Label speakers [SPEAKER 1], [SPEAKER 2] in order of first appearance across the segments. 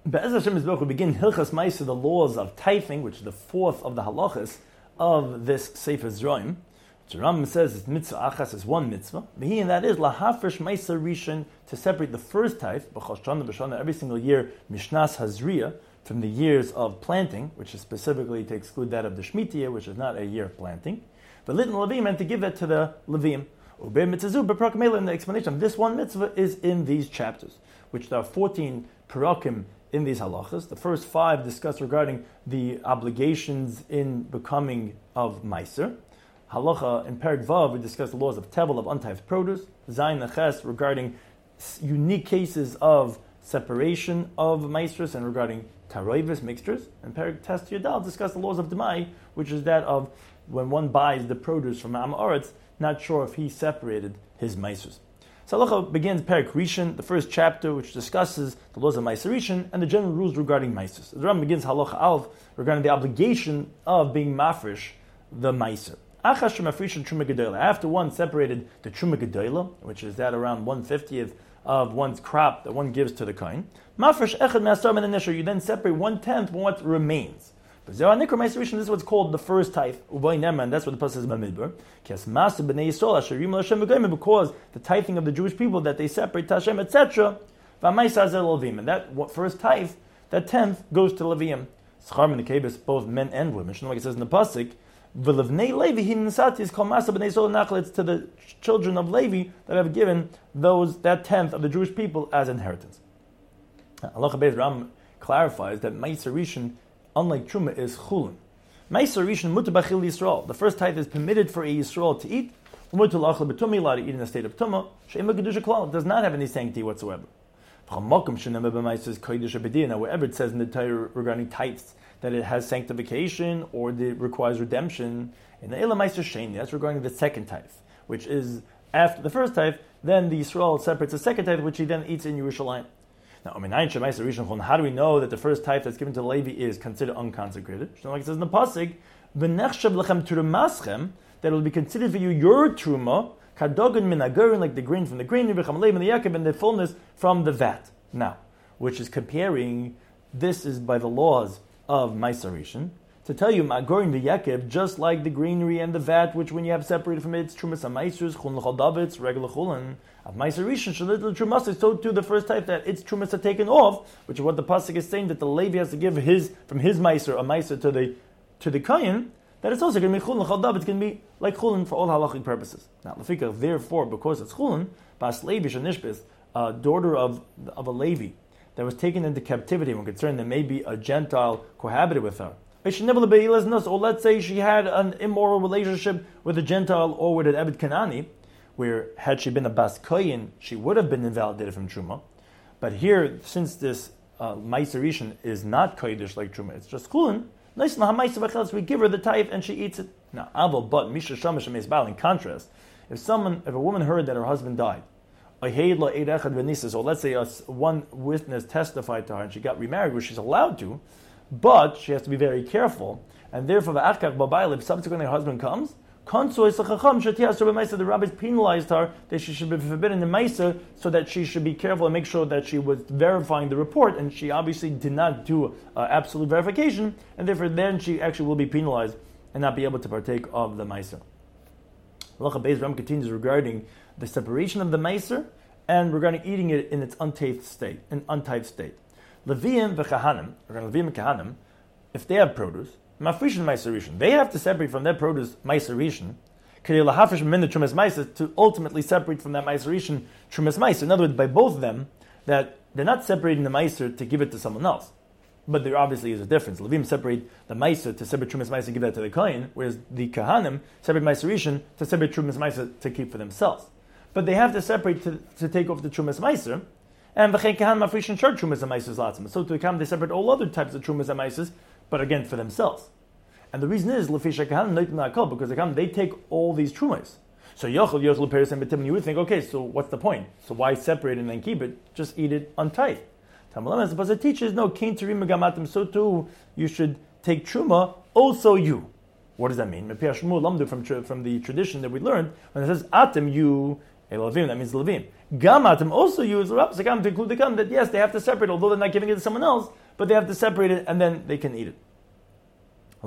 [SPEAKER 1] Be'ez Hashem Yisborach, we begin Hilchas Ma'aser, the laws of tithing, which is the fourth of the halachas of this Sefer Zroim. The Rambam says it's mitzvah achas, is one mitzvah. And that is lahafresh Ma'aser Rishon, to separate the first tithe, b'chol shana b'shana, every single year, mishnas hazriya, from the years of planting, which is specifically to exclude that of the Shemitah year, which is not a year of planting. But Litin Levim, and to give that to the Levim. Ubei mitzazu b'prakim, and the explanation of this one mitzvah is in these chapters, which there are 14 parakim in these halachas. The first 5 discuss regarding the obligations in becoming of Meiser. Halacha in Perek Vav, we discuss the laws of tevel, of untithed produce. Zayin Neches, regarding unique cases of separation of Meisers and regarding taroivis, mixtures. And Perek Tes Yadal discuss the laws of Demai, which is that of when one buys the produce from Am Haaretz, not sure if he separated his Meisers. So halacha begins Perek Rishon, the first chapter, which discusses the laws of Meiser Rishon and the general rules regarding Meisers. The Rambam begins halacha Aleph regarding the obligation of being mafresh the Meiser. After one separated the Truma Gedola, which is that around 1/50th of one's crop that one gives to the kohen, mafresh echad me'asar min hanesher, you then separate 1/10 from what remains. But this is what's called the first tithe, and that's what the pasuk says about Midbar. Because the tithing of the Jewish people that they separate to Hashem, etc. And that first tithe, that 10th, goes to Leviim. Schar min the both men and women. Like it says in the pasuk, it's to the children of Levi that have given that 10th of the Jewish people as inheritance. Allah Beis Ram clarifies that Meiser Rishon, unlike Truma, is chulin. Meiser Rishon mutar b'chil Yisrael. The first tithe is permitted for a Yisrael to eat. Mutar l'achal b'tumah, allowed to eat in a state of tumah. She'ema kedusha klal, does not have any sanctity whatsoever. Now, wherever it says in the Torah regarding tithes that it has sanctification or it requires redemption, in the Eila Meiser Sheni, that's regarding the second tithe, which is after the first tithe. Then the Yisrael separates the second tithe, which he then eats in Yerushalayim. Now, how do we know that the first tithe that's given to Levi is considered unconsecrated? Like it says in the pasuk, that it will be considered for you your truma, kadogan min agurin, like the grain from the grain, and the fullness from the vat. Now, which is comparing, this is by the laws of Meiser Rishon, to tell you, Magorin v'Yakev, just like the greenery and the vat, which when you have separated from it, it's Trumas HaMeisers, Chulun L'chol David, regular Chulun, of Meiser Rishon, Shalid Trumas, so too the first type that its Trumas are taken off, which is what the pasuk is saying, that the Levi has to give from his Meiser, a Meiser to the Kohen, that it's also going to be Chulun L'chol David, it's going to be like Chulun for all halachic purposes. Now, Lefika, therefore, because it's Chulun, Bas Levi Shanishbis, a daughter of a Levi, that was taken into captivity when concerned that maybe a Gentile cohabited with her. Or let's say she had an immoral relationship with a Gentile or with an Ebed Kanani, where had she been a Bas Koyin, she would have been invalidated from Truma. But here, since this Meiser Rishon is not Kodesh like Truma, it's just Chulin, we give her the tithe and she eats it. Now, but Misha Shamash Meis Baal, in contrast, if a woman heard that her husband died, or let's say one witness testified to her and she got remarried, which she's allowed to, but she has to be very careful, and therefore, if subsequently her husband comes, the rabbis penalized her that she should be forbidden the Meiser, so that she should be careful and make sure that she was verifying the report, and she obviously did not do absolute verification, and therefore then she actually will be penalized and not be able to partake of the Meiser. Halacha Beis Ram continues regarding the separation of the Meiser and regarding eating it in its untithed state. Leviim v'Kahanim, Leviim and Kahanim, if they have produce, Mafrishin Meiser Rishon, they have to separate from their produce Meiser Rishon, to ultimately separate from that Meiser Rishon Trumas Meiser. In other words, by both of them, that they're not separating the Meiser to give it to someone else. But there obviously is a difference. Levim separate the Meiser to separate Trumas Meiser and give that to the Kohen, whereas the Kahanim separate Meiser Rishon to separate Trumas Meiser to keep for themselves. But they have to separate to take off the Trumas Meiser, and v'chein Kahanim Mafrishin Shar Trumas Meiser Latzim. So to the Kahanim they separate all other types of Trumas Meisers, but again for themselves. And the reason is Lefisha Kahanim Noitim Na'akol, because the Kahanim they take all these Trumas. So Yochel Peres and Betim, you would think, okay, so what's the point? So why separate and then keep it? Just eat it untithed. Tamalam, as the teacher is no Kain Terim Megamatim, so too you should take Truma, also you. What does that mean? From the tradition that we learned, when it says Atim, you, Levim, that means Levim. Gamatim also use Rav Zakam to include the gum that yes, they have to separate, although they're not giving it to someone else, but they have to separate it and then they can eat it. We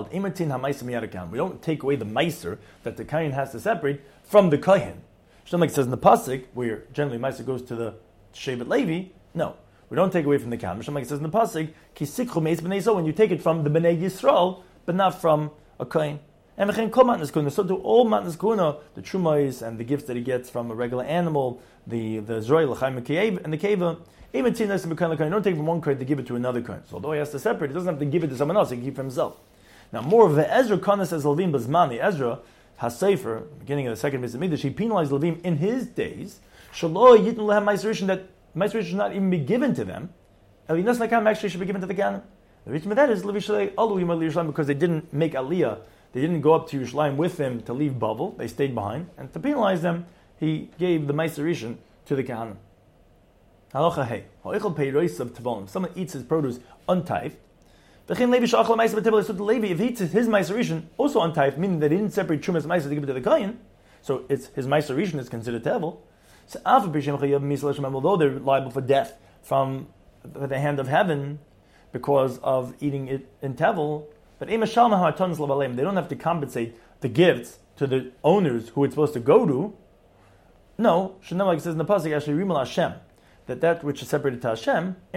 [SPEAKER 1] don't take away the meiser that the kohen has to separate from the kohen. Like it says in the pasuk, where generally meiser goes to the Shevet Levi. No, we don't take away from the kohen. Like it says in the pasuk, kisikchu meis b'nei Yisrael, when you take it from the b'nei Yisrael, but not from a kohen. And v'chein kol matnas kuna. So to all matnas kuna, the trumais and the gifts that he gets from a regular animal, the zroy l'chaim and the keva. Even tzinas and b'kain, don't take from one kohen to give it to another kohen. So although he has to separate, he doesn't have to give it to someone else; he can keep it for himself. Now, more of the Ezra Kana says Levim Bazmani. Ezra HaSefer, beginning of the second Beis Hamikdash, he penalized Levim in his days. Shalo Yitnu Lehem Ma'aserishin, that Ma'aserishin should not even be given to them. Elinas Nakam actually should be given to the Ganim. The reason for that is Levi Shalei Aluhim Al Yerushalayim, because they didn't make Aliyah. They didn't go up to Yerushalayim with them to leave Bavel. They stayed behind, and to penalize them, he gave the Ma'aserishin to the Ganim. Halacha Hey, Ha'echel Peiros of Tavolim. Someone eats his produce untithed. So the Levi, if he eats his Ma'aserishin also untithed, meaning that he didn't separate Trumas Ma'aser to give it to the Kohen, so it's his Ma'aserishin is considered tevel. So although they're liable for death from the hand of heaven because of eating it in tevel, but they don't have to compensate the gifts to the owners who it's supposed to go to. No, like it says in the pasuk, actually Rimal Hashem, that which is separated to Hashem, the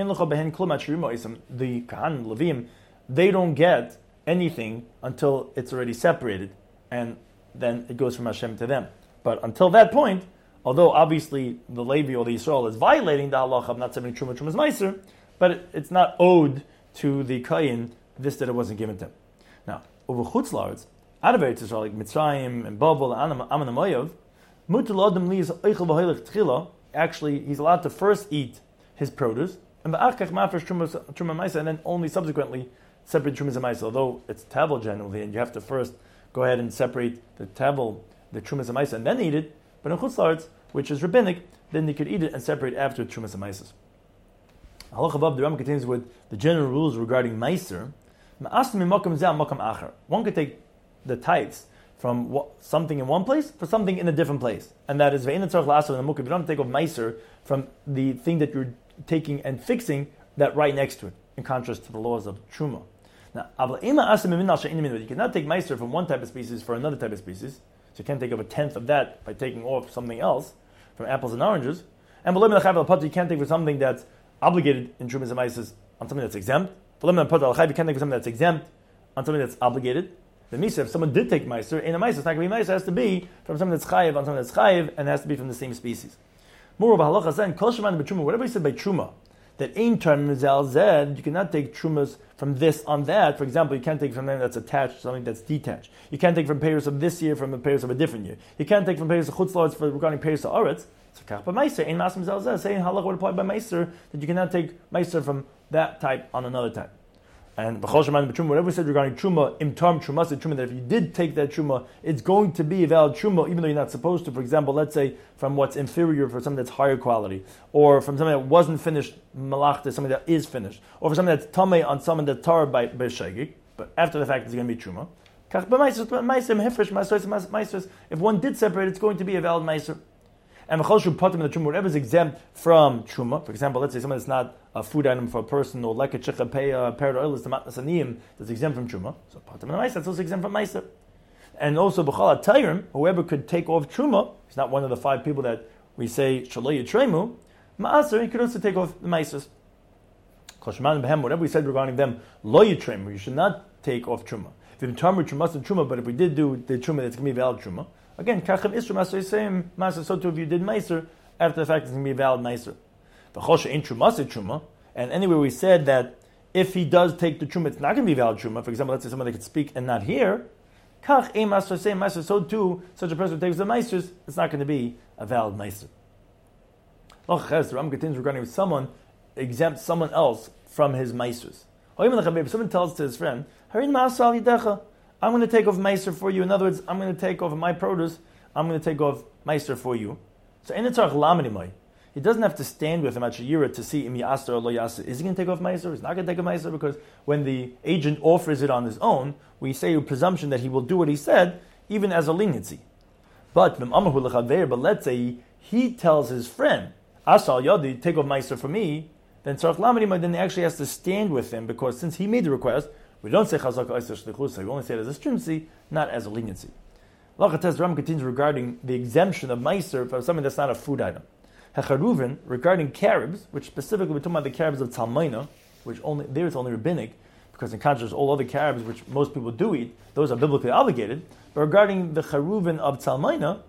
[SPEAKER 1] Kahan, Levim, they don't get anything until it's already separated, and then it goes from Hashem to them. But until that point, although obviously the Levi or the Yisrael is violating the halacha of not separating Trumas Meiser, but it's not owed to the Kayin, this that it wasn't given to him. Now, over Chutzlards, out of Eretz Yisrael, like Mitzrayim and Bavel and Ammon and Moav, Mutal Adam Li is Eichel V'Hoilech Tchila. Actually, he's allowed to first eat his produce, and then only subsequently separate Trumas and Ma'aser. Although it's tavel generally, and you have to first go ahead and separate the tavel, the Trumas and Ma'aser, and then eat it. But in Chutzlards, which is rabbinic, then you could eat it and separate after Trumas and Ma'aser. Halacha above, the Ram continues with the general rules regarding Ma'aser. One could take the tithes from something in one place for something in a different place. And that is, if you don't take off Meiser from the thing that you're taking and fixing that right next to it, in contrast to the laws of Truma. Now, you cannot take Meiser from one type of species for another type of species, so you can't take off a tenth of that by taking off something else, from apples and oranges. And you can't take for something that's obligated in Trumas and Meiser on something that's exempt. You can't take for something that's exempt on something that's obligated. The Misa, if someone did take Meiser, in a Meiser, it's not going to be Meiser, it has to be from something that's Chayiv on something that's Chayiv, and it has to be from the same species. Moreover, Halacha said, Kol Sheman b'Truma, whatever he said by Truma, that Ein Term Mizal Zed, you cannot take Trumas from this on that. For example, you can't take from something that's attached to something that's detached. You can't take from payers of this year from the payers of a different year. You can't take from payers of Chutzlards for regarding payers of Aretz. So Kach by Meiser, Ein Mas Mizal Zed, saying Halacha would apply by Meiser, that you cannot take Meiser from that type on another type. And whatever we said regarding Truma, Imtam Truma, said Truma, that if you did take that Truma, it's going to be a valid Truma, even though you're not supposed to. For example, let's say from what's inferior for something that's higher quality, or from something that wasn't finished, Malach, to something that is finished, or for something that's Tameh on something that's Tar by Shagig, but after the fact it's going to be Truma. If one did separate, it's going to be a valid Meiser. And whatever is exempt from Truma, for example, let's say something that's not a food item for a person, or like a chicha pair oil is the matnas aniyim that's exempt from Truma. So patim and Meiser, that's also exempt from Meiser. And also b'chal atayrim, whoever could take off Truma, he's not one of the 5 people that we say shaloy yitremu, ma'aser, he could also take off the Meisers. Whatever we said regarding them, lo yitremu, you should not take off Truma. If you determine Truma, but if we did do the Truma, it's going to be valid Truma. Again, Kachem Isra Master is same Master, so too if you did Meiser, after the fact it's going to be a valid Meiser. V'chosha ain't Truma, and anyway we said that if he does take the Truma, it's not going to be valid Truma. For example, let's say someone that could speak and not hear, Kach Ein Master, same Master, so too, such a person who takes the Meisers, it's not going to be a valid Meiser. The Ram continues regarding if someone exempts someone else from his Meisers. If someone tells to his friend, Harin Ma'asal Yidecha, I'm going to take off Meiser for you. In other words, I'm going to take off my produce. I'm going to take off Meiser for you. So he doesn't have to stand with him at Shayira to see im Yasser or lo Yasser. Is he going to take off Meiser? He's not going to take off Meiser, because when the agent offers it on his own, we say a presumption that he will do what he said, even as a leniency. But let's say he tells his friend, Asal Yadi, take off Meiser for me, then then he actually has to stand with him, because since he made the request, we don't say Chazak Eiser Shlichusa, we only say it as a stringency, not as a leniency. Lachates Ram continues regarding the exemption of Meiser for something that's not a food item. Hecharuvin, regarding caribs, which specifically we're talking about the caribs of Talmaina, which only there it's only rabbinic, because in contrast all other caribs, which most people do eat, those are biblically obligated. But regarding the charuvin of Talmaina,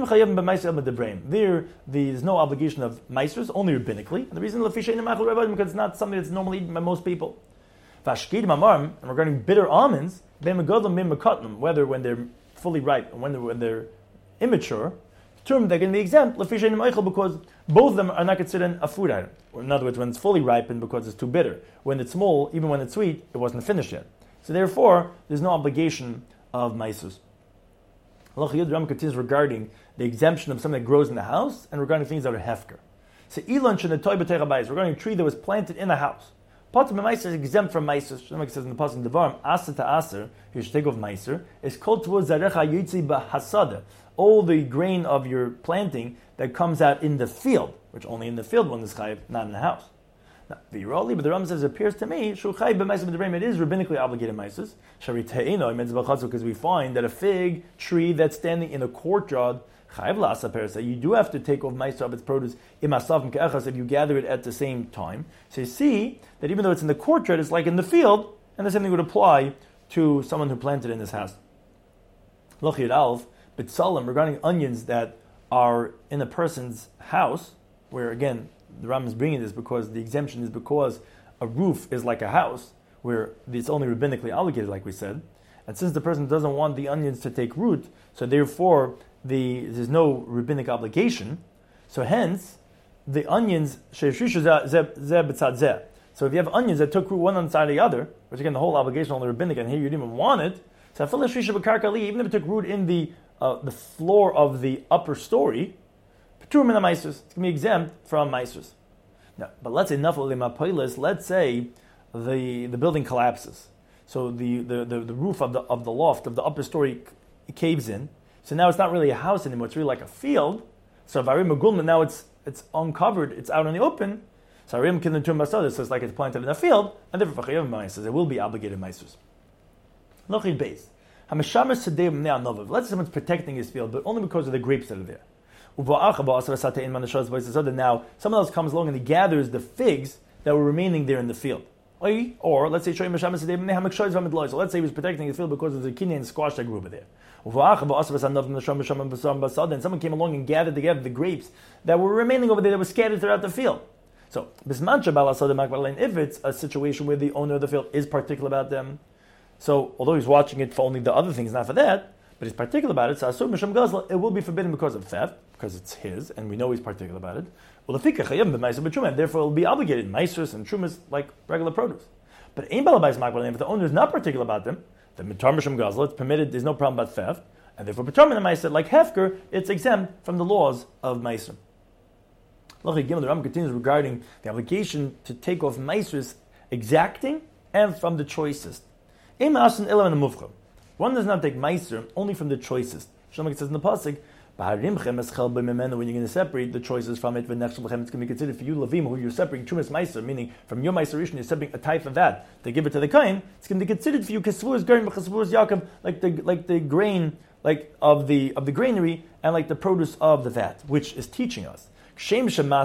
[SPEAKER 1] there's no obligation of meisers, only rabbinically. And the reason because it's not something that's normally eaten by most people. And regarding bitter almonds, whether when they're fully ripe and when they're immature, they're going to be exempt because both of them are not considered a food item. Or in other words, when it's fully ripened because it's too bitter. When it's small, even when it's sweet, it wasn't finished yet. So therefore, there's no obligation of meisers. Allah Ram continues regarding the exemption of something that grows in the house and regarding things that are hefker. So regarding a tree that was planted in a house. Potem meiser is exempt from meiser. Shlomo says in the pasuk Devarim, aser to aser, you should take off meiser, is kol tvu zarecha yitzi b'hasada. All the grain of your planting that comes out in the field, which only in the field one is chayiv, not in the house. Now, but the Ram says, it appears to me, it is rabbinically obligated meises. Because we find that a fig tree that's standing in a courtyard, you do have to take off meiser of its produce if you gather it at the same time. So you see that even though it's in the courtyard, it's like in the field, and the same thing would apply to someone who planted in his house. Lochid Alf, B'tsalim, regarding onions that are in a person's house, where again, the Ram is bringing this because the exemption is because a roof is like a house, where it's only rabbinically obligated, like we said. And since the person doesn't want the onions to take root, so therefore there's no rabbinic obligation. So hence, the onions, so if you have onions that took root one on the side of the other, which again the whole obligation on the rabbinic, and here you didn't even want it, so even if it took root in the floor of the upper story, it's going to be exempt from meisers. Now, but let's say the building collapses. So the roof of the loft of the upper story caves in. So now it's not really a house anymore, it's really like a field. So now it's uncovered, it's out in the open. So it's like it's planted in a field, and therefore it will be obligated meisers. Lochid base. Let's say someone's protecting his field, but only because of the grapes that are there. Now, someone else comes along and he gathers the figs that were remaining there in the field. Or let's say, so let's say he was protecting his field because of the zucchini and squash that grew over there. And someone came along and gathered together the grapes that were remaining over there that were scattered throughout the field. So, if it's a situation where the owner of the field is particular about them, so although he's watching it for only the other things, not for that, but he's particular about it, so asur misham gazla, it will be forbidden because of theft, because it's his, and we know he's particular about it. Well, therefore it will be obligated. Meisers and trumas like regular produce. But if the owner is not particular about them, then mitar misham gazla, it's permitted, there's no problem about theft, and therefore mitar min meiser, like hefker, it's exempt from the laws of meiser. The Ram continues regarding the obligation to take off meisers exacting and from the choicest. One does not take meiser only from the choicest. Shlomo says in the pasuk, when you're going to separate the choices from it, it's going to be considered for you, Levim, who you're separating Trumas Meiser, meaning from your Meiser Rishon, you're separating a type of that to give it to the Kain. It's going to be considered for you Kesvuas Garim, Kesvuas Yaakov, like the grain, like of the granary, and like the produce of the vat, which is teaching us. Just like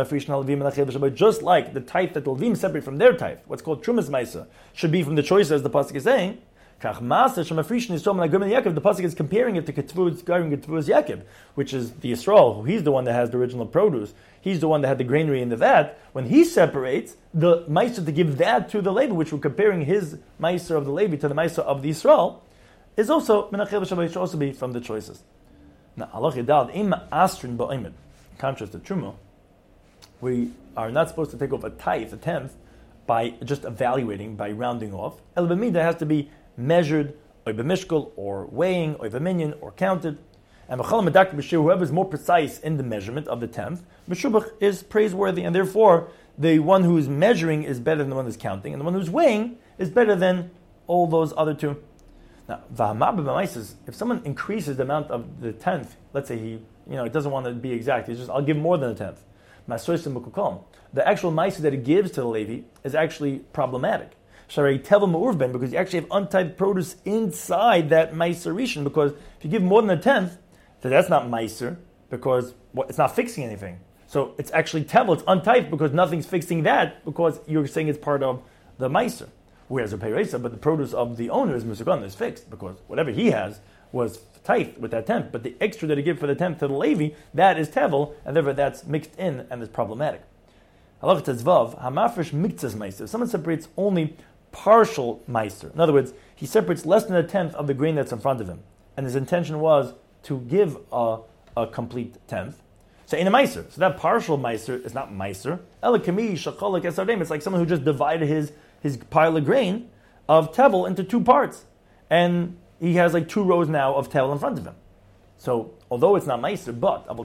[SPEAKER 1] the type that the Levim separate from their type, what's called Trumas Meiser, should be from the choices, as the pasuk is saying. The pasuk is comparing it to Ketvuz Garim Ketvuz Yaakov, which is the Yisrael. He's the one that has the original produce. He's the one that had the granary in the vat. When he separates the meiser to give that to the Levi, which we're comparing his meiser of the Levi to the meiser of the Yisrael, is also Menachel Shabbat, should also be from the choices. Now, Allah Yidal Im Astrin Ba'imid. In contrast to Truma, we are not supposed to take off a tenth, by just evaluating, by rounding off. El B'midah has to be measured, or b'mishkal, or weighing, or b'minyan, or counted. And whoever is more precise in the measurement of the tenth, b'shubach is praiseworthy, and therefore the one who is measuring is better than the one who's counting, and the one who's weighing is better than all those other two. Now, if someone increases the amount of the tenth, let's say he, it doesn't want to be exact, he's just, I'll give more than a tenth. The actual ma'aser that he gives to the Levi is actually problematic. Because you actually have untyped produce inside that ma'aser rishon, because if you give more than a tenth, then that's not ma'aser, because it's not fixing anything. So it's actually tevel, it's untyped because nothing's fixing that, because you're saying it's part of the ma'aser. Whereas a peiresa, but the produce of the owner is musagan, is fixed, because whatever he has was tithe with that tenth, but the extra that he gave for the tenth to the Levi, that is tevel, and therefore that's mixed in and is problematic. Halach tezvav, hamafresh miktzas ma'aser. If someone separates only partial ma'aser, in other words, he separates less than a tenth of the grain that's in front of him, and his intention was to give a complete tenth, so in a ma'aser. So that partial ma'aser is not ma'aser. Elakami shakolak esardem. It's like someone who just divided his pile of grain of tevel into two parts, and he has like 2 rows now of tevel in front of him. So although it's not ma'aser,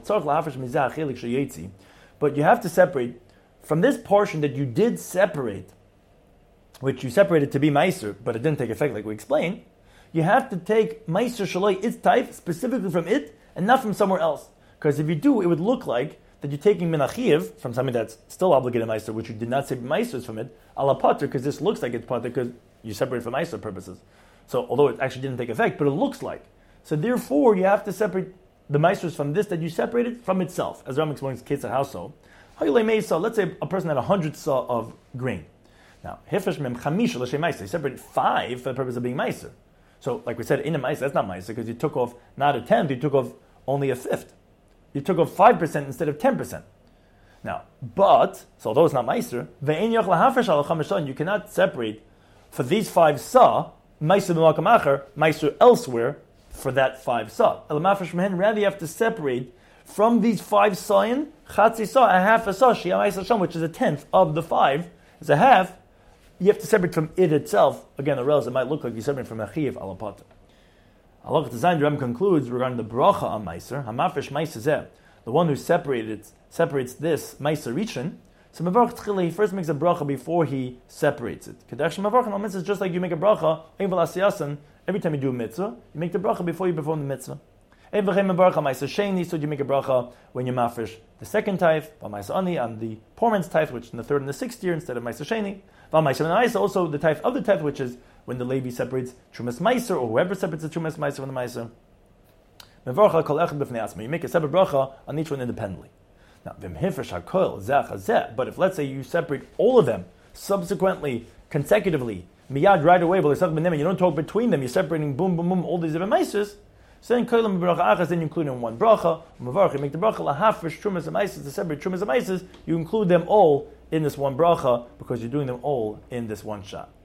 [SPEAKER 1] but you have to separate from this portion that you did separate, which you separated to be ma'aser, but it didn't take effect like we explained. You have to take ma'aser shaloi its type specifically from it and not from somewhere else. Because if you do, it would look like that you're taking minachiev from something that's still obligated ma'aser, which you did not say ma'aser from it, ala pater, because this looks like it's pater because you separate for ma'aser purposes. So although it actually didn't take effect, but it looks like. So therefore, you have to separate the ma'asers from this that you separated from itself. As Ram explains, case of house so. Let's say a person had 100 saw of grain. Now, hefresh mem chamisha l'shem ma'aser. He separated 5 for the purpose of being ma'aser. So, like we said, in a ma'aser, that's not ma'aser because you took off not a tenth, you took off only a fifth. You took off 5% instead of 10%. Now, so although it's not ma'aser, ve'en yoch lahafresh al chamisha, you cannot separate for these 5 saw ma'aser b'makam acher, ma'aser elsewhere for that 5 saw. Rather, you have to separate from these 5 sayin, chatzi saw, a half a saw, shia ma'aser sham, which is a tenth of the 5, is a half. You have to separate from it itself. Again, or else it might look like you separate from achiv alapata. Allah Design Ram concludes regarding the bracha on ma'aser, hamafresh ma'aser, the one who separates this ma'aser rishon. So Mavarch Tchila, he first makes a bracha before he separates it. Kedash Mavarch and mitzvah is just like you make a bracha, every time you do a mitzvah, you make the bracha before you perform the mitzvah. So you make a bracha when you mafresh the second tithe, on the poor man's tithe, which in the 3rd and the 6th year instead of ma'aser sheni. Also the tithe of the tithe, which is when the Levi separates Trumas Meiser, or whoever separates the Trumas Meiser from the Meiser. You make a separate bracha on each one independently. Now, but if let's say you separate all of them subsequently, consecutively, miyad right away, but you don't talk between them, you're separating boom, boom, boom, all these different Meisers, so then you include in one bracha, you make the bracha lahafresh Trumas and Meisers, to separate Trumas and Meisers, you include them all in this one bracha because you're doing them all in this one shot.